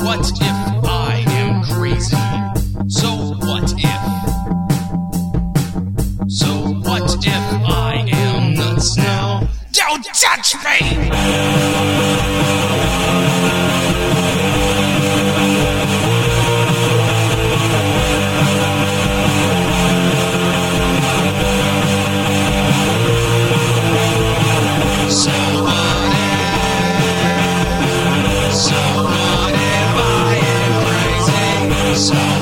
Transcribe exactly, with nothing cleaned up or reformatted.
what if I am crazy? So what if? So what if I am nuts now? Don't touch me! So what if? So what if I am crazy? So